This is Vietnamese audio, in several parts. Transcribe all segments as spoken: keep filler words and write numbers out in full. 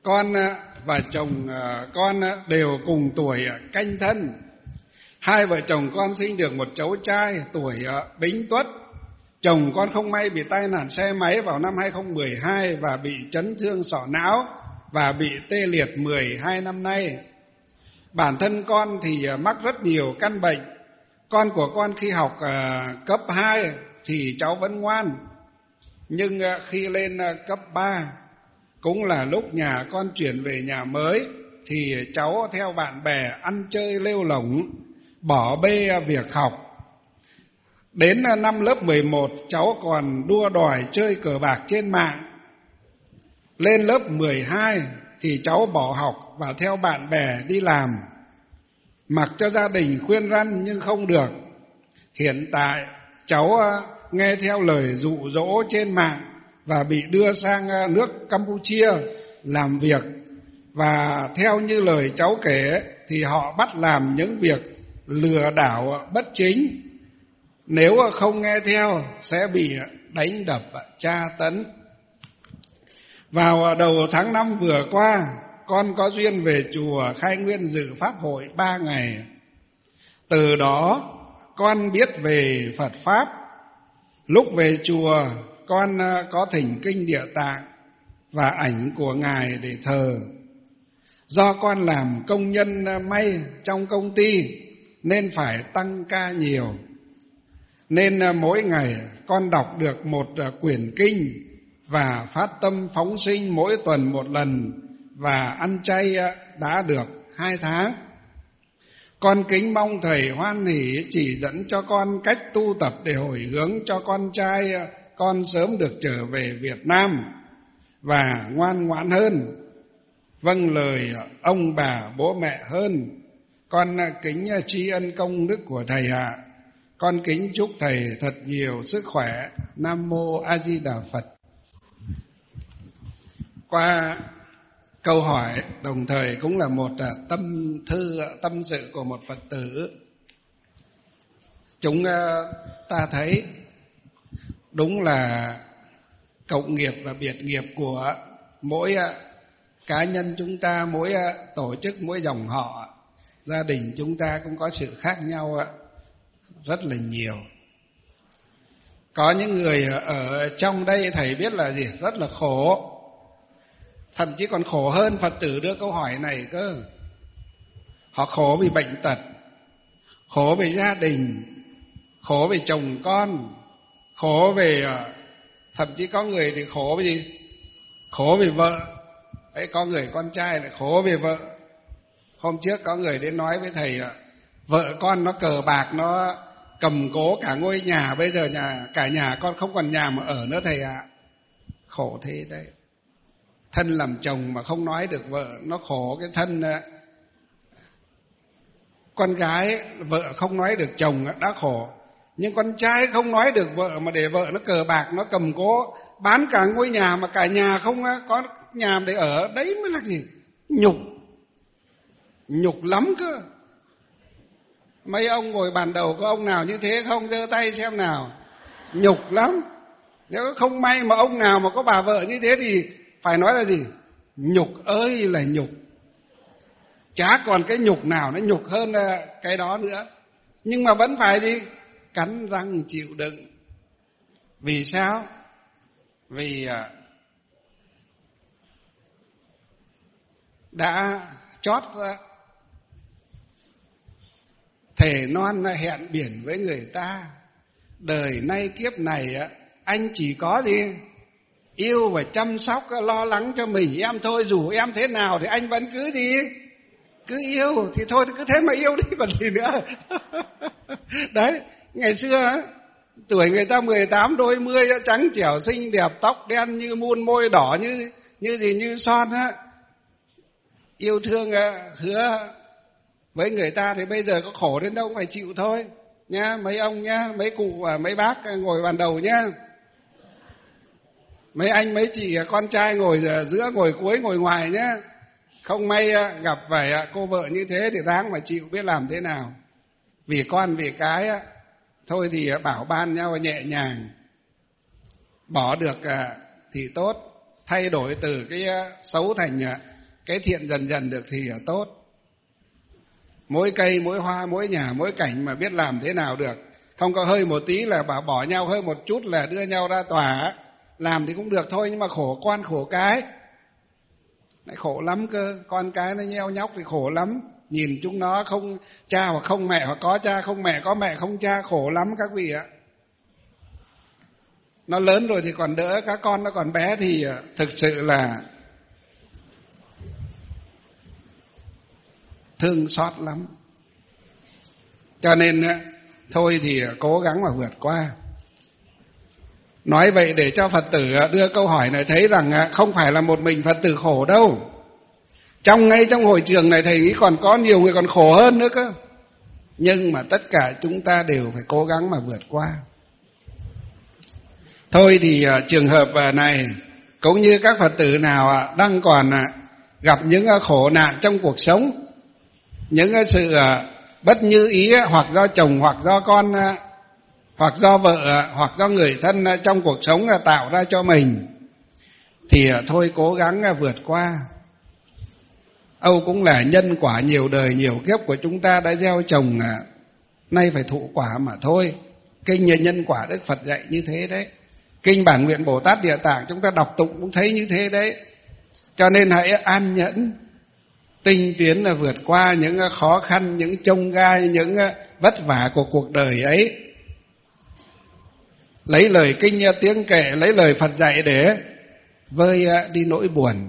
con và chồng con đều cùng tuổi Canh Thân. Hai vợ chồng con sinh được một cháu trai tuổi Bính Tuất. Chồng con không may bị tai nạn xe máy vào năm hai không một hai và bị chấn thương sọ não và bị tê liệt mười hai năm nay. Bản thân con thì mắc rất nhiều căn bệnh. Con của con khi học cấp hai thì cháu vẫn ngoan, nhưng khi lên cấp ba, cũng là lúc nhà con chuyển về nhà mới, thì cháu theo bạn bè ăn chơi lêu lổng, bỏ bê việc học. Đến năm lớp mười một, cháu còn đua đòi chơi cờ bạc trên mạng. Lên lớp mười hai thì cháu bỏ học và theo bạn bè đi làm. Mặc cho gia đình khuyên răn nhưng không được. Hiện tại cháu nghe theo lời dụ dỗ trên mạng và bị đưa sang nước Campuchia làm việc. Và theo như lời cháu kể thì họ bắt làm những việc lừa đảo bất chính. Nếu không nghe theo sẽ bị đánh đập, tra tấn. Vào đầu tháng năm vừa qua, con có duyên về chùa Khai Nguyên dự pháp hội ba ngày. Từ đó con biết về Phật Pháp. Lúc về chùa, con có thỉnh kinh Địa Tạng và ảnh của Ngài để thờ. Do con làm công nhân may trong công ty nên phải tăng ca nhiều, nên mỗi ngày con đọc được một quyển kinh và phát tâm phóng sinh mỗi tuần một lần và ăn chay đã được hai tháng. Con kính mong Thầy hoan hỷ chỉ dẫn cho con cách tu tập để hồi hướng cho con trai con sớm được trở về Việt Nam và ngoan ngoãn hơn, vâng lời ông bà bố mẹ hơn. Con kính tri ân công đức của Thầy ạ. À. Con kính chúc Thầy thật nhiều sức khỏe. Nam Mô A Di Đà Phật. Qua câu hỏi đồng thời cũng là một tâm thư, tâm sự của một Phật tử. Chúng ta thấy đúng là cộng nghiệp và biệt nghiệp của mỗi cá nhân chúng ta, mỗi tổ chức, mỗi dòng họ, gia đình chúng ta cũng có sự khác nhau rất là nhiều. Có những người ở trong đây Thầy biết là gì? Rất là khổ. Thậm chí còn khổ hơn Phật tử đưa câu hỏi này cơ. Họ khổ vì bệnh tật, khổ về gia đình, khổ về chồng con, khổ về, thậm chí có người thì khổ về gì? Khổ về vợ. Đấy, có người con trai lại khổ về vợ. Hôm trước có người đến nói với Thầy, vợ con nó cờ bạc, nó cầm cố cả ngôi nhà, bây giờ nhà cả nhà con không còn nhà mà ở nữa Thầy ạ. À. Khổ thế đấy. Thân làm chồng mà không nói được vợ, nó khổ cái thân. Con gái vợ không nói được chồng đã khổ, nhưng con trai không nói được vợ mà để vợ nó cờ bạc, nó cầm cố bán cả ngôi nhà mà cả nhà không có nhà để ở, đấy mới là gì? Nhục. Nhục lắm cơ. Mấy ông ngồi bàn đầu có ông nào như thế không? Giơ tay xem nào. Nhục lắm. Nếu không may mà ông nào mà có bà vợ như thế thì phải nói là gì? Nhục ơi là nhục. Chả còn cái nhục nào nó nhục hơn cái đó nữa. Nhưng mà vẫn phải gì? Cắn răng chịu đựng. Vì sao? Vì đã chót thề non hẹn biển với người ta. Đời nay kiếp này anh chỉ có gì? Yêu và chăm sóc, lo lắng cho mình em thôi. Dù em thế nào thì anh vẫn cứ gì? Cứ yêu. Thì thôi cứ thế mà yêu đi còn gì nữa. Đấy, ngày xưa tuổi người ta mười tám đôi mươi, trắng trẻo xinh đẹp, tóc đen như muôn, môi đỏ như như gì như son á. Yêu thương hứa với người ta thì bây giờ có khổ đến đâu cũng phải chịu thôi nhá, mấy ông nhá, mấy cụ và mấy bác ngồi bàn đầu nhá. Mấy anh mấy chị con trai ngồi giữa, ngồi cuối, ngồi ngoài nhá. Không may gặp phải cô vợ như thế thì ráng mà chịu, biết làm thế nào. Vì con vì cái thôi thì bảo ban nhau nhẹ nhàng. Bỏ được thì tốt, thay đổi từ cái xấu thành cái thiện dần dần được thì tốt. Mỗi cây, mỗi hoa, mỗi nhà, mỗi cảnh mà biết làm thế nào được. Không có hơi một tí là bảo bỏ nhau, hơi một chút là đưa nhau ra tòa. Làm thì cũng được thôi, nhưng mà khổ con khổ cái. Lại khổ lắm cơ, con cái nó nheo nhóc thì khổ lắm. Nhìn chúng nó không cha hoặc không mẹ, hoặc có cha không mẹ, có mẹ không cha, khổ lắm các vị ạ. Nó lớn rồi thì còn đỡ, các con nó còn bé thì thực sự là thương xót lắm. Cho nên thôi thì cố gắng mà vượt qua. Nói vậy để cho Phật tử đưa câu hỏi này thấy rằng không phải là một mình Phật tử khổ đâu. Trong ngay trong hội trường này thầy nghĩ còn có nhiều người còn khổ hơn nữa cơ. Nhưng mà tất cả chúng ta đều phải cố gắng mà vượt qua. Thôi thì trường hợp này cũng như các Phật tử nào đang còn gặp những khổ nạn trong cuộc sống, những sự bất như ý hoặc do chồng hoặc do con hoặc do vợ hoặc do người thân trong cuộc sống tạo ra cho mình, thì thôi cố gắng vượt qua. Âu cũng là nhân quả nhiều đời nhiều kiếp của chúng ta đã gieo trồng, nay phải thụ quả mà thôi. Kinh nhân quả Đức Phật dạy như thế đấy. Kinh Bản Nguyện Bồ Tát Địa Tạng chúng ta đọc tụng cũng thấy như thế đấy. Cho nên hãy an nhẫn, tinh tiến là vượt qua những khó khăn, những chông gai, những vất vả của cuộc đời ấy. Lấy lời kinh tiếng kệ, lấy lời Phật dạy để vơi đi nỗi buồn.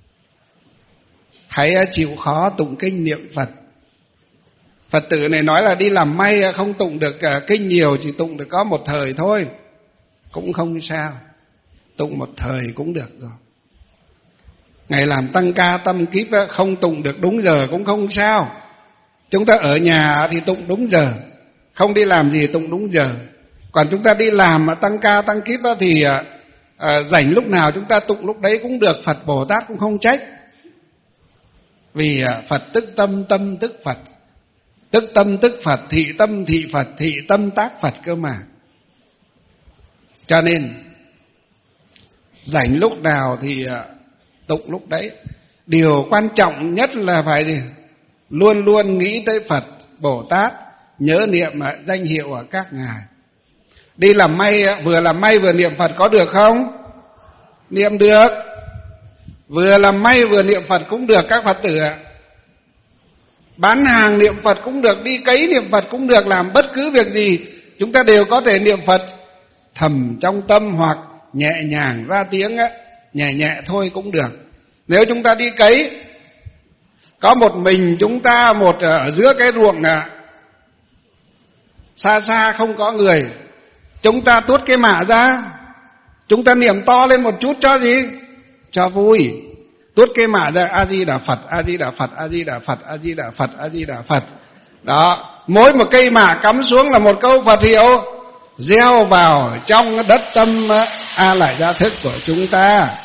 Hãy chịu khó tụng kinh niệm Phật. Phật tử này nói là đi làm may không tụng được kinh nhiều, chỉ tụng được có một thời thôi, cũng không sao. Tụng một thời cũng được rồi. Ngày làm tăng ca tâm kíp không tụng được đúng giờ cũng không sao. Chúng ta ở nhà thì tụng đúng giờ, không đi làm gì tụng đúng giờ. Còn chúng ta đi làm mà tăng ca tăng kíp thì à, rảnh lúc nào chúng ta tụng lúc đấy cũng được, Phật Bồ Tát cũng không trách. Vì Phật tức tâm, tâm tức Phật. Tức tâm tức Phật, thị tâm thị Phật, thị tâm tác Phật cơ mà. Cho nên rảnh lúc nào thì tụng lúc đấy. Điều quan trọng nhất là phải gì? Luôn luôn nghĩ tới Phật Bồ Tát, nhớ niệm danh hiệu của các ngài. Đi làm may, vừa làm may vừa niệm Phật có được không? Niệm được. Vừa làm may vừa niệm Phật cũng được các Phật tử ạ. Bán hàng niệm Phật cũng được, đi cấy niệm Phật cũng được, làm bất cứ việc gì chúng ta đều có thể niệm Phật thầm trong tâm hoặc nhẹ nhàng ra tiếng á, nhẹ nhẹ thôi cũng được. Nếu chúng ta đi cấy, có một mình chúng ta một ở giữa cái ruộng à, xa xa không có người, chúng ta tuốt cái mạ ra, chúng ta niệm to lên một chút cho gì? Cho vui. Tuốt cái mạ ra, A Di Đà Phật, A Di Đà Phật, A Di Đà Phật, A Di Đà Phật, A Di Đà Phật. Đó, mỗi một cây mạ cắm xuống là một câu Phật hiệu gieo vào trong đất tâm A Lại Gia Thức của chúng ta.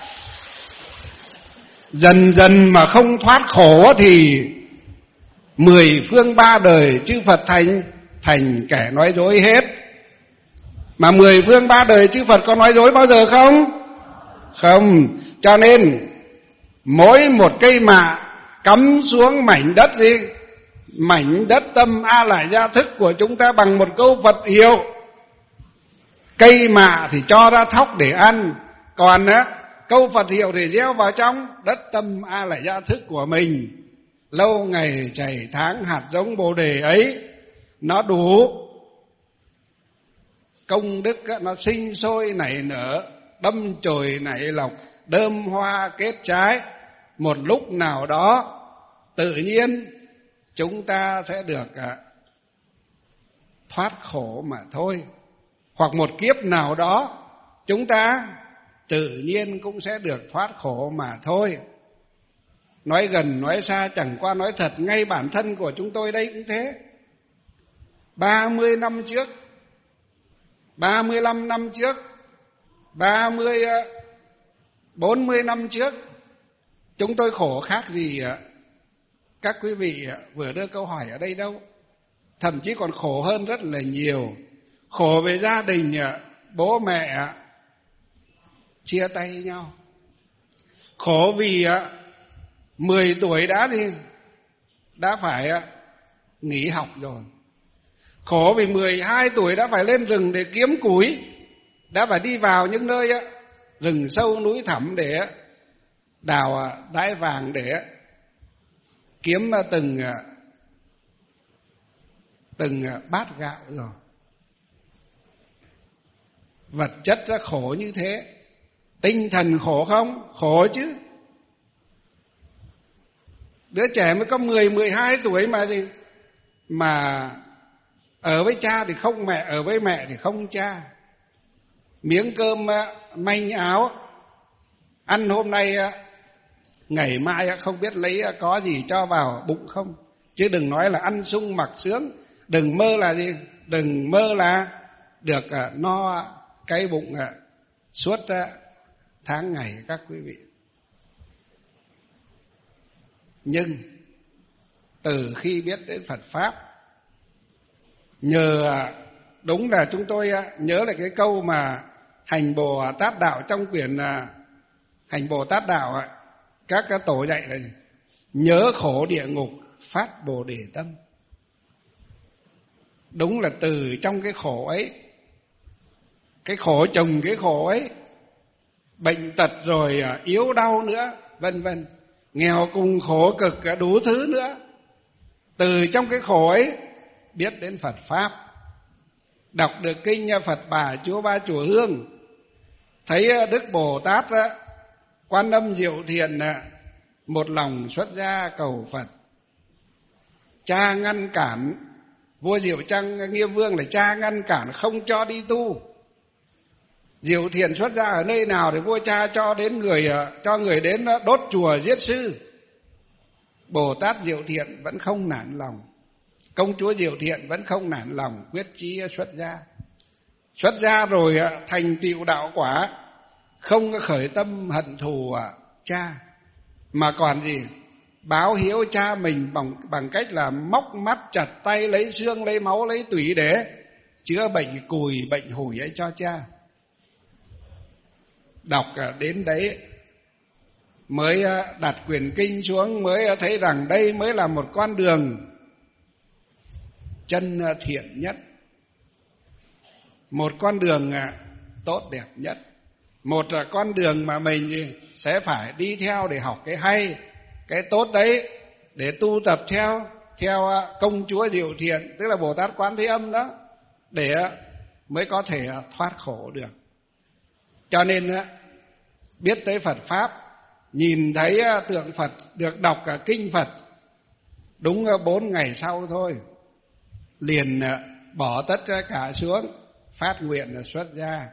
Dần dần mà không thoát khổ thì mười phương ba đời chư Phật thành thành kẻ nói dối hết. Mà mười phương ba đời chư Phật có nói dối bao giờ không? Không. Cho nên mỗi một cây mạ cắm xuống mảnh đất gì? Mảnh đất tâm A Lại Gia Thức của chúng ta bằng một câu Phật hiệu. Cây mạ thì cho ra thóc để ăn, còn á, câu Phật hiệu thì gieo vào trong đất tâm A Lại Gia Thức của mình. Lâu ngày chảy tháng hạt giống Bồ Đề ấy nó đủ công đức, nó sinh sôi nảy nở, đâm chồi nảy lộc, đơm hoa kết trái. Một lúc nào đó tự nhiên chúng ta sẽ được thoát khổ mà thôi. Hoặc một kiếp nào đó chúng ta tự nhiên cũng sẽ được thoát khổ mà thôi. Nói gần nói xa chẳng qua nói thật, ngay bản thân của chúng tôi đây cũng thế. Ba mươi năm trước, ba mươi lăm năm trước, ba mươi, bốn mươi năm trước, chúng tôi khổ khác gì các quý vị vừa đưa câu hỏi ở đây đâu. Thậm chí còn khổ hơn rất là nhiều. Khổ về gia đình, bố mẹ chia tay nhau. Khổ vì mười tuổi đã gì đã phải nghỉ học rồi. Khổ vì mười hai tuổi đã phải lên rừng để kiếm củi, đã phải đi vào những nơi rừng sâu núi thẳm để đào đáy vàng, để kiếm từng từng bát gạo rồi. Vật chất ra khổ như thế, tinh thần khổ không? Khổ chứ. Đứa trẻ mới có mười, mười hai tuổi mà gì mà ở với cha thì không mẹ, ở với mẹ thì không cha. Miếng cơm manh áo ăn hôm nay, ngày mai không biết lấy có gì cho vào bụng không. Chứ đừng nói là ăn sung mặc sướng. Đừng mơ là gì? Đừng mơ là được no cái bụng suốt tháng ngày các quý vị. Nhưng từ khi biết đến Phật Pháp, nhờ đúng là chúng tôi nhớ lại cái câu mà Hành Bồ Tát Đạo trong quyển Hành Bồ Tát Đạo, các cái tổ dạy là gì? Nhớ khổ địa ngục phát Bồ Đề tâm. Đúng là từ trong cái khổ ấy, cái khổ chồng cái khổ ấy, bệnh tật rồi yếu đau nữa, vân vân, nghèo cùng khổ cực đủ thứ nữa. Từ trong cái khổ ấy biết đến Phật Pháp, đọc được kinh Phật Bà Chúa Ba Chùa Hương, thấy Đức Bồ Tát Quan Âm Diệu Thiền một lòng xuất gia cầu Phật. Cha ngăn cản, vua Diệu Trang Nghiêm Vương là cha ngăn cản không cho đi tu. Diệu Thiền xuất gia ở nơi nào thì vua cha cho đến người cho người đến đốt chùa giết sư. Bồ Tát Diệu Thiện vẫn không nản lòng, công chúa Diệu Thiện vẫn không nản lòng, quyết chí xuất gia. Xuất gia rồi thành tựu đạo quả, không khởi tâm hận thù cha, mà còn gì? Báo hiếu cha mình bằng, bằng cách là móc mắt chặt tay, lấy xương, lấy máu, lấy tủy để chữa bệnh cùi, bệnh hủi ấy cho cha. Đọc đến đấy mới đặt quyển kinh xuống, mới thấy rằng đây mới là một con đường chân thiện nhất, một con đường tốt đẹp nhất, một con đường mà mình sẽ phải đi theo để học cái hay, cái tốt đấy, để tu tập theo theo công chúa Diệu Thiện, tức là Bồ Tát Quán Thế Âm đó, để mới có thể thoát khổ được. Cho nên biết tới Phật Pháp, nhìn thấy tượng Phật, được đọc cả kinh Phật, đúng bốn ngày sau thôi, liền bỏ tất cả xuống, phát nguyện xuất gia.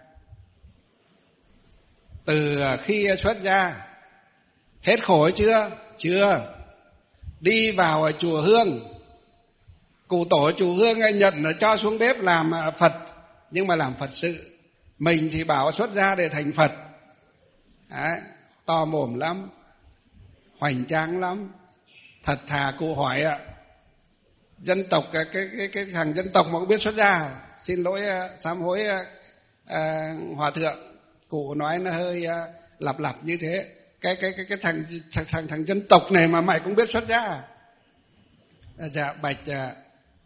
Từ khi xuất gia, hết khổ chưa? Chưa. Đi vào chùa Hương, cụ tổ chùa Hương nhận cho xuống bếp làm Phật, nhưng mà làm Phật sự. Mình thì bảo xuất gia để thành Phật. Đấy, to mồm lắm, hoành tráng lắm. Thật thà cụ hỏi ạ, dân tộc cái cái cái, cái thằng dân tộc mà cũng biết xuất gia, xin lỗi sám hối à, hòa thượng, cụ nói nó hơi à, lặp lặp như thế. Cái cái cái cái thằng thằng thằng, thằng dân tộc này mà mày cũng biết xuất gia à? Dạ bạch à,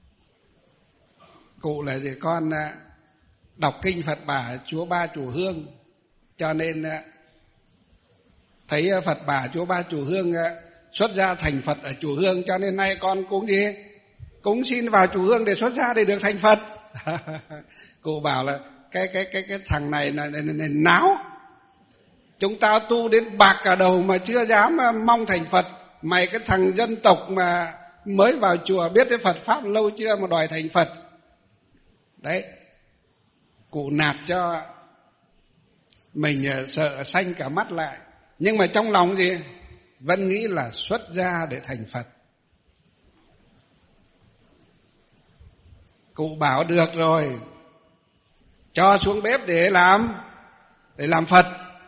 cụ là gì, con à, đọc kinh Phật Bà Chúa Ba Chùa Hương, cho nên à, thấy Phật Bà Chúa Ba Chùa Hương à, xuất gia thành Phật ở chùa Hương, cho nên nay con cũng gì, cũng xin vào chùa Hương để xuất gia để được thành Phật. Cụ bảo là cái cái cái cái thằng này là, là, là, là náo. Chúng ta tu đến bạc cả đầu mà chưa dám mong thành Phật. Mày cái thằng dân tộc mà mới vào chùa biết đến Phật Pháp lâu chưa mà đòi thành Phật. Đấy, cụ nạt cho mình sợ xanh cả mắt lại. Nhưng mà trong lòng gì? Vẫn nghĩ là xuất gia để thành Phật. Cụ bảo được rồi, cho xuống bếp để làm, để làm Phật.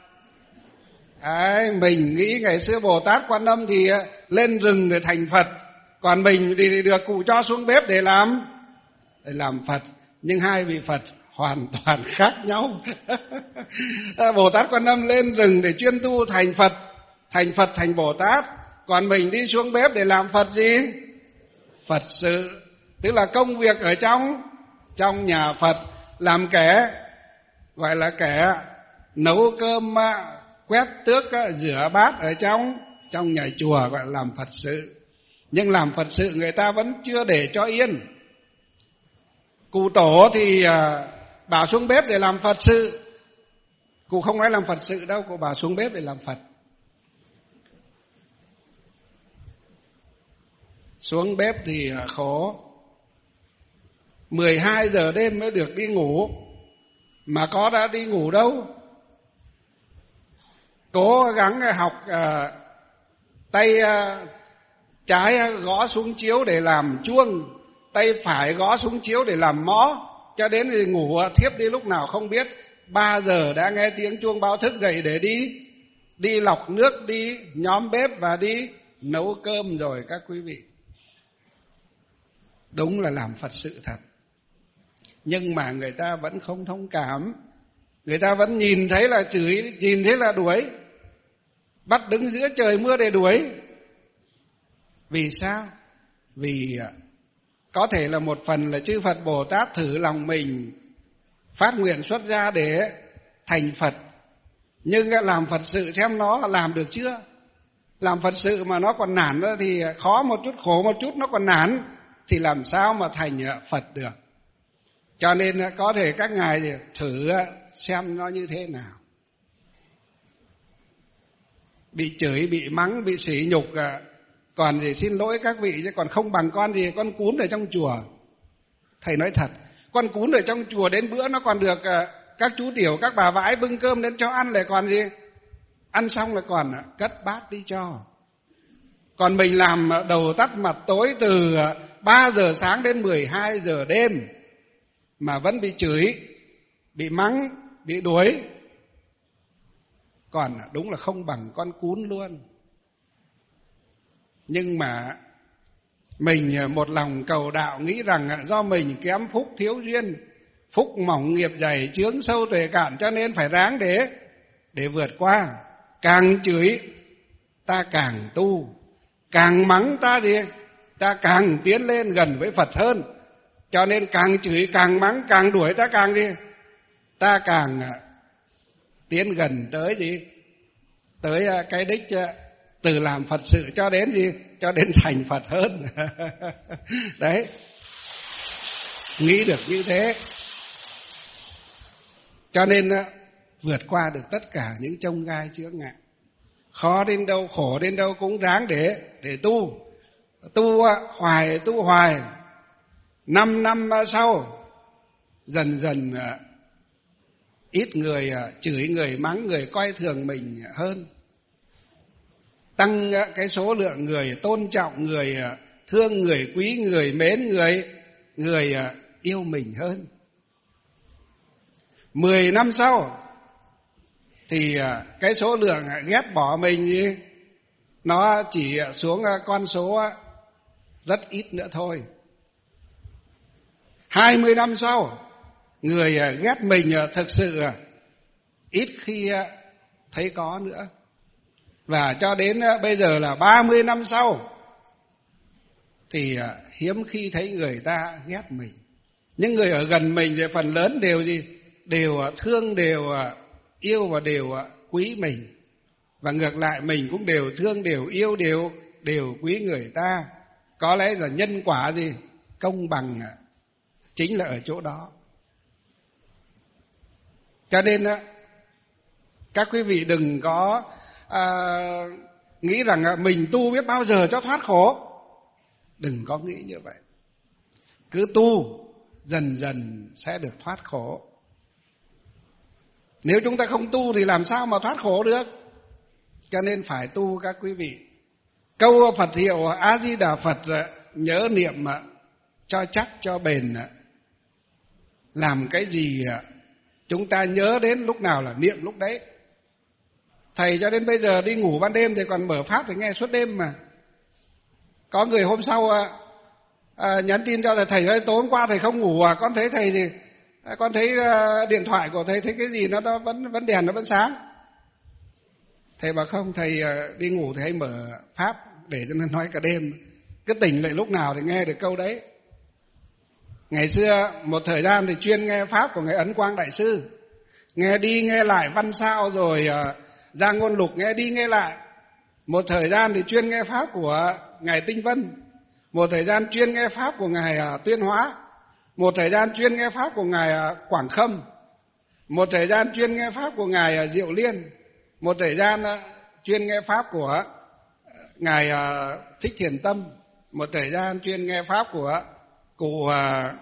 Đấy, mình nghĩ ngày xưa Bồ Tát Quan Âm thì lên rừng để thành Phật, còn mình thì được cụ cho xuống bếp để làm, để làm Phật. Nhưng hai vị Phật hoàn toàn khác nhau. Bồ Tát Quan Âm lên rừng để chuyên tu thành Phật, thành Phật thành Bồ Tát. Còn mình đi xuống bếp để làm Phật gì? Phật sự. Tức là công việc ở trong trong nhà Phật, làm kẻ gọi là kẻ nấu cơm, quét tước, rửa bát ở trong trong nhà chùa, gọi là làm Phật sự. Nhưng làm Phật sự người ta vẫn chưa để cho yên. Cụ tổ thì bảo xuống bếp để làm Phật sự. Cụ không nói làm Phật sự đâu, cụ bảo xuống bếp để làm Phật. Xuống bếp thì khổ. mười hai giờ đêm mới được đi ngủ, mà có đã đi ngủ đâu. Cố gắng học uh, tay uh, trái gõ xuống chiếu để làm chuông, tay phải gõ xuống chiếu để làm mõ, cho đến thì ngủ thiếp đi lúc nào không biết. Ba giờ đã nghe tiếng chuông báo thức dậy để đi đi lọc nước, đi nhóm bếp và đi nấu cơm rồi các quý vị. Đúng là làm Phật sự thật. Nhưng mà người ta vẫn không thông cảm. Người ta vẫn nhìn thấy là chửi, nhìn thấy là đuổi, bắt đứng giữa trời mưa để đuổi. Vì sao? Vì có thể là một phần là chư Phật Bồ Tát thử lòng mình, phát nguyện xuất gia để thành Phật. Nhưng làm Phật sự xem nó làm được chưa? Làm Phật sự mà nó còn nản thì khó một chút, khổ một chút nó còn nản, thì làm sao mà thành Phật được? Cho nên có thể các ngài thử xem nó như thế nào. Bị chửi, bị mắng, bị sỉ nhục, còn gì xin lỗi các vị, chứ còn không bằng con gì con cún ở trong chùa. Thầy nói thật, con cún ở trong chùa đến bữa nó còn được các chú tiểu, các bà vãi bưng cơm đến cho ăn, lại còn gì, ăn xong là còn cất bát đi cho. Còn mình làm đầu tắt mặt tối từ ba giờ sáng đến mười hai giờ đêm mà vẫn bị chửi, bị mắng, bị đuổi, còn đúng là không bằng con cún luôn. Nhưng mà mình một lòng cầu đạo, nghĩ rằng do mình kém phúc thiếu duyên, phúc mỏng nghiệp dày, chướng sâu tuệ cạn, cho nên phải ráng để để vượt qua. Càng chửi ta càng tu, càng mắng ta gì ta càng tiến lên gần với Phật hơn. Cho nên càng chửi, càng mắng, càng đuổi ta càng gì ta càng tiến gần tới gì tới cái đích, từ làm Phật sự cho đến gì cho đến thành Phật hơn. Đấy, nghĩ được như thế, cho nên vượt qua được tất cả những chông gai chướng ngại. Khó đến đâu, khổ đến đâu cũng ráng để để tu, tu hoài, tu hoài. Năm năm sau, dần dần ít người chửi, người mắng, người coi thường mình hơn. Tăng cái số lượng người tôn trọng, người thương, người quý, người mến, người người yêu mình hơn. Mười năm sau thì cái số lượng ghét bỏ mình nó chỉ xuống con số rất ít nữa thôi. Hai mươi năm sau, người ghét mình thực sự ít khi thấy có nữa. Và cho đến bây giờ là ba mươi năm sau thì hiếm khi thấy người ta ghét mình. Những người ở gần mình thì phần lớn đều gì? Đều thương, đều yêu và đều quý mình. Và ngược lại mình cũng đều thương, đều yêu, đều đều quý người ta. Có lẽ là nhân quả gì? Công bằng chính là ở chỗ đó. Cho nên các quý vị đừng có à, nghĩ rằng mình tu biết bao giờ cho thoát khổ. Đừng có nghĩ như vậy. Cứ tu dần dần sẽ được thoát khổ. Nếu chúng ta không tu thì làm sao mà thoát khổ được? Cho nên phải tu các quý vị. Câu Phật hiệu A Di Đà Phật nhớ niệm cho chắc, cho bền. Làm cái gì chúng ta nhớ đến lúc nào là niệm lúc đấy. Thầy cho đến bây giờ đi ngủ ban đêm thì còn mở pháp thì nghe suốt đêm mà. Có người hôm sau à, à, nhắn tin cho là thầy ơi, tối hôm qua thầy không ngủ à, con thấy thầy thì à, con thấy à, điện thoại của thầy thấy cái gì nó, nó vẫn vẫn đèn nó vẫn sáng. Thầy bảo không, thầy à, đi ngủ thì hay mở pháp để cho nên nói cả đêm, cứ tỉnh lại lúc nào thì nghe được câu đấy. Ngày xưa một thời gian thì chuyên nghe pháp của ngài Ấn Quang Đại Sư, nghe đi nghe lại văn sao rồi uh, ra ngôn lục nghe đi nghe lại. Một thời gian thì chuyên nghe pháp của ngài Tinh Vân, một thời gian chuyên nghe pháp của ngài uh, Tuyên Hóa, một thời gian chuyên nghe pháp của ngài uh, Quảng Khâm, một thời gian chuyên nghe pháp của ngài uh, Diệu Liên, một thời gian uh, chuyên nghe pháp của uh, ngài uh, Thích Thiền Tâm, một thời gian chuyên nghe pháp của cụ uh,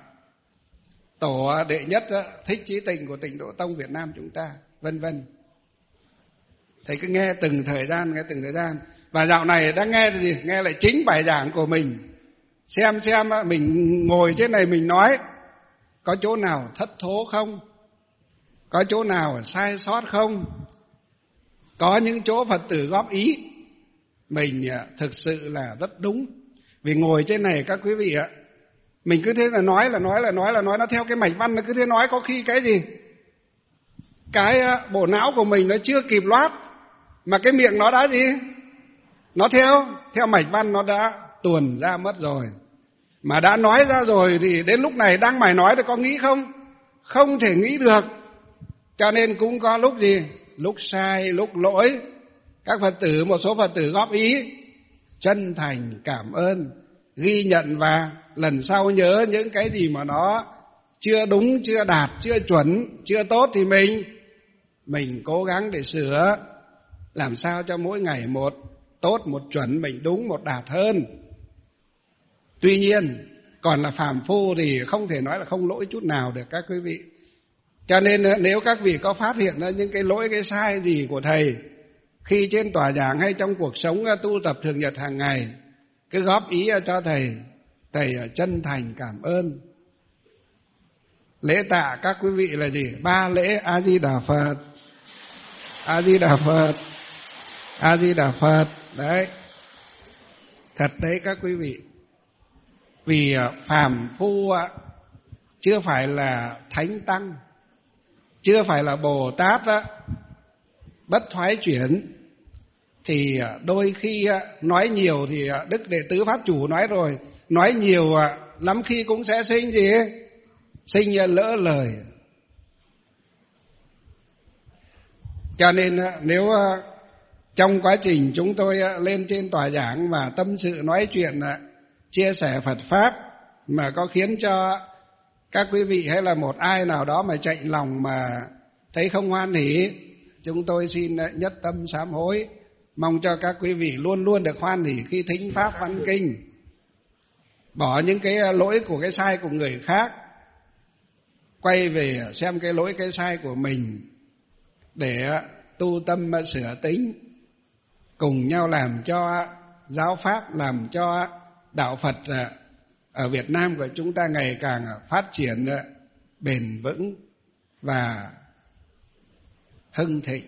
tổ đệ nhất uh, Thích Chí Tình của Tịnh Độ Tông Việt Nam chúng ta, vân vân. Thầy cứ nghe từng thời gian, nghe từng thời gian. Và dạo này đã nghe gì? Nghe lại chính bài giảng của mình. Xem xem mình ngồi trên này mình nói có chỗ nào thất thố không? Có chỗ nào sai sót không? Có những chỗ Phật tử góp ý mình thực sự là rất đúng. Vì ngồi trên này các quý vị ạ, mình cứ thế là nói là nói là nói là nói, nó theo cái mạch văn, nó cứ thế nói, có khi cái gì? Cái bộ não của mình nó chưa kịp loát, mà cái miệng nó đã gì? Nó theo, theo mạch văn nó đã tuồn ra mất rồi. Mà đã nói ra rồi thì đến lúc này đang mải nói thì có nghĩ không? Không thể nghĩ được. Cho nên cũng có lúc gì? Lúc sai, lúc lỗi. Các Phật tử, một số Phật tử góp ý, chân thành cảm ơn, ghi nhận, và lần sau nhớ những cái gì mà nó chưa đúng, chưa đạt, chưa chuẩn, chưa tốt thì mình mình cố gắng để sửa, làm sao cho mỗi ngày một tốt, một chuẩn, mình đúng, một đạt hơn. Tuy nhiên còn là phàm phu thì không thể nói là không lỗi chút nào được các quý vị. Cho nên nếu các vị có phát hiện ra những cái lỗi, cái sai gì của thầy khi trên tòa giảng hay trong cuộc sống tu tập thường nhật hàng ngày, cứ góp ý cho thầy, thầy chân thành cảm ơn. Lễ tạ các quý vị là gì? Ba lễ: A Di Đà Phật, A Di Đà Phật, A Di Đà Phật. Đấy, thật đấy các quý vị. Vì phàm phu chưa phải là thánh tăng, chưa phải là Bồ Tát bất thoái chuyển, thì đôi khi nói nhiều thì Đức Đệ Tứ Pháp Chủ nói rồi, nói nhiều lắm khi cũng sẽ sinh gì? Sinh lỡ lời. Cho nên nếu trong quá trình chúng tôi lên trên tòa giảng và tâm sự nói chuyện, chia sẻ Phật Pháp mà có khiến cho các quý vị hay là một ai nào đó mà chạy lòng mà thấy không hoan hỉ, chúng tôi xin nhất tâm sám hối. Mong cho các quý vị luôn luôn được hoan hỉ khi thính Pháp văn kinh, bỏ những cái lỗi của cái sai của người khác, quay về xem cái lỗi cái sai của mình để tu tâm sửa tính, cùng nhau làm cho giáo Pháp, làm cho đạo Phật ở Việt Nam của chúng ta ngày càng phát triển bền vững và hưng thịnh.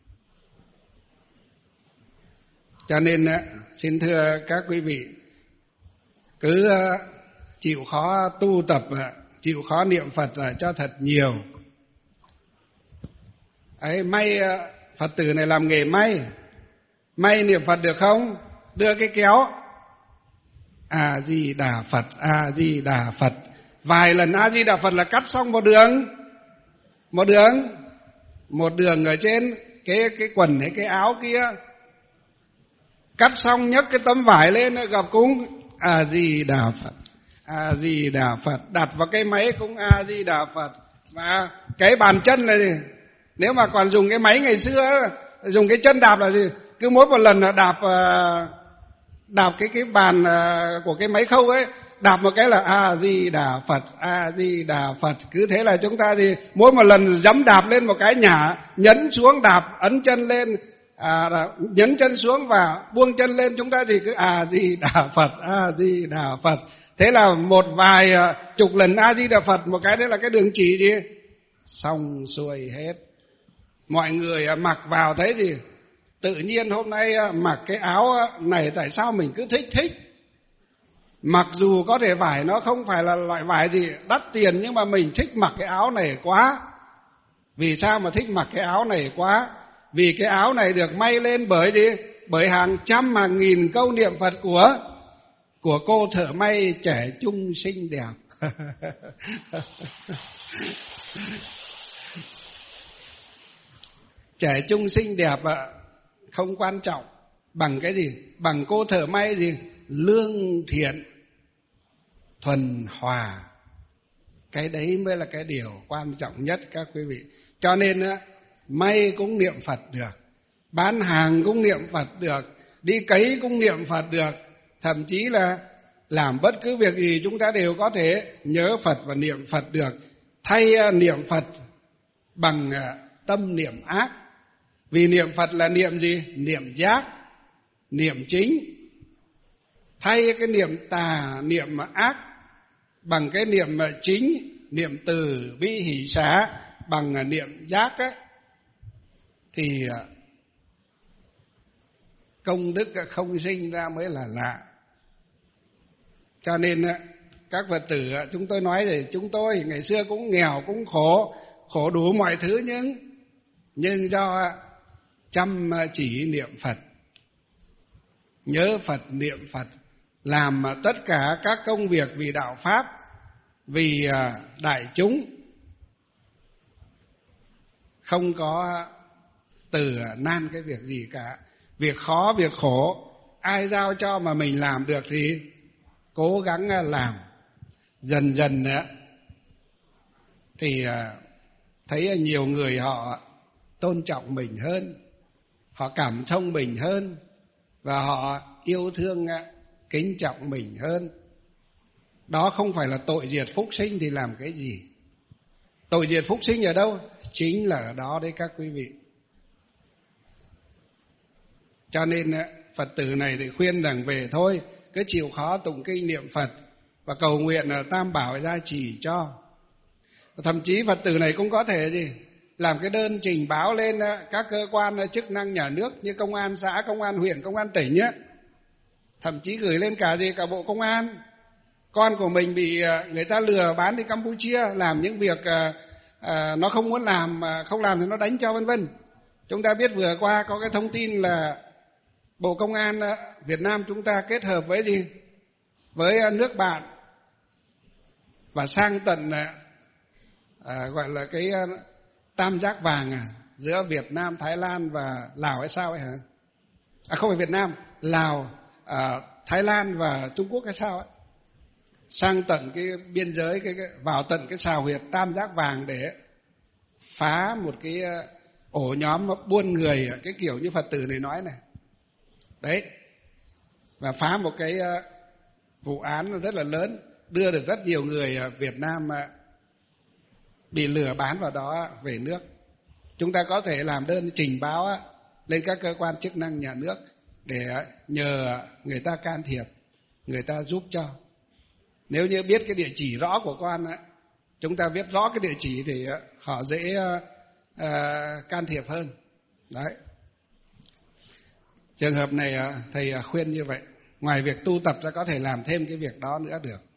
Cho nên xin thưa các quý vị, cứ chịu khó tu tập, chịu khó niệm Phật cho thật nhiều. Ấy, may Phật tử này làm nghề may, may niệm Phật được không? Đưa cái kéo A Di Đà Phật, A Di Đà Phật, vài lần A Di Đà Phật là cắt xong một đường, một đường, một đường ở trên cái cái quần hay cái áo kia. Cắt xong nhấc cái tấm vải lên gặp cúng A Di Đà Phật, A Di Đà Phật, đặt vào cái máy cũng A Di Đà Phật. Và cái bàn chân này, nếu mà còn dùng cái máy ngày xưa, dùng cái chân đạp là gì? Cứ mỗi một lần đạp đạp cái cái bàn của cái máy khâu ấy, đạp một cái là A Di Đà Phật, A Di Đà Phật. Cứ thế là chúng ta thì mỗi một lần giẫm đạp lên một cái nhả, nhấn xuống đạp, ấn chân lên, à, nhấn chân xuống và buông chân lên, chúng ta thì cứ A Di Đà Phật, A Di Đà Phật. Thế là một vài chục lần A Di Đà Phật một cái, đấy là cái đường chỉ gì xong xuôi hết. Mọi người mặc vào thấy gì tự nhiên hôm nay mặc cái áo này tại sao mình cứ thích thích. Mặc dù có thể vải nó không phải là loại vải gì đắt tiền, nhưng mà mình thích mặc cái áo này quá. Vì sao mà thích mặc cái áo này quá? Vì cái áo này được may lên bởi gì? bởi hàng trăm hàng nghìn câu niệm Phật của của cô thợ may trẻ trung xinh đẹp. Trẻ trung xinh đẹp ạ, không quan trọng bằng cái gì? Bằng cô thợ may gì? Lương thiện, thuần hòa. Cái đấy mới là cái điều quan trọng nhất các quý vị. Cho nên á, may cũng niệm Phật được, bán hàng cũng niệm Phật được, đi cấy cũng niệm Phật được, thậm chí là làm bất cứ việc gì chúng ta đều có thể nhớ Phật và niệm Phật được. Thay niệm Phật bằng tâm niệm ác. Vì niệm Phật là niệm gì? Niệm giác, niệm chính. Thay cái niệm tà, niệm ác bằng cái niệm chính, niệm từ bi hỷ xá, bằng niệm giác ấy, thì công đức không sinh ra mới là lạ. Cho nên các Phật tử, chúng tôi nói rồi, chúng tôi ngày xưa cũng nghèo, cũng khổ, khổ đủ mọi thứ, nhưng nhưng do chăm chỉ niệm Phật, nhớ Phật, niệm Phật, làm tất cả các công việc vì đạo Pháp, vì đại chúng, không có từ nan cái việc gì cả. Việc khó, việc khổ, ai giao cho mà mình làm được thì cố gắng làm. Dần dần thì thấy nhiều người họ tôn trọng mình hơn, họ cảm thông mình hơn, và họ yêu thương, kính trọng mình hơn. Đó không phải là tội diệt phúc sinh thì làm cái gì? Tội diệt phúc sinh ở đâu? Chính là ở đó đấy các quý vị. Cho nên Phật tử này thì khuyên rằng về thôi, cứ chịu khó tụng kinh niệm Phật và cầu nguyện là Tam Bảo gia trì cho. Thậm chí Phật tử này cũng có thể gì? Làm cái đơn trình báo lên các cơ quan chức năng nhà nước như công an xã, công an huyện, công an tỉnh nhé. Thậm chí gửi lên cả gì? Cả Bộ Công an. Con của mình bị người ta lừa bán đi Campuchia, làm những việc à, nó không muốn làm, mà không làm thì nó đánh cho, vân vân. Chúng ta biết vừa qua có cái thông tin là Bộ Công an Việt Nam chúng ta kết hợp với gì? Với nước bạn và sang tận à, gọi là cái tam giác vàng à, giữa Việt Nam, Thái Lan và Lào hay sao ấy hả? À không phải Việt Nam, Lào, à, Thái Lan và Trung Quốc hay sao ấy. Sang tận cái biên giới, cái, cái vào tận cái sào huyệt tam giác vàng để phá một cái ổ nhóm buôn người, cái kiểu như Phật tử này nói này. Đấy. Và phá một cái vụ án rất là lớn, đưa được rất nhiều người Việt Nam bị lừa bán vào đó về nước. Chúng ta có thể làm đơn trình báo lên các cơ quan chức năng nhà nước để nhờ người ta can thiệp, người ta giúp cho. Nếu như biết cái địa chỉ rõ của con, chúng ta biết rõ cái địa chỉ thì họ dễ uh, can thiệp hơn. Đấy. Trường hợp này thầy khuyên như vậy. Ngoài việc tu tập ra có thể làm thêm cái việc đó nữa được.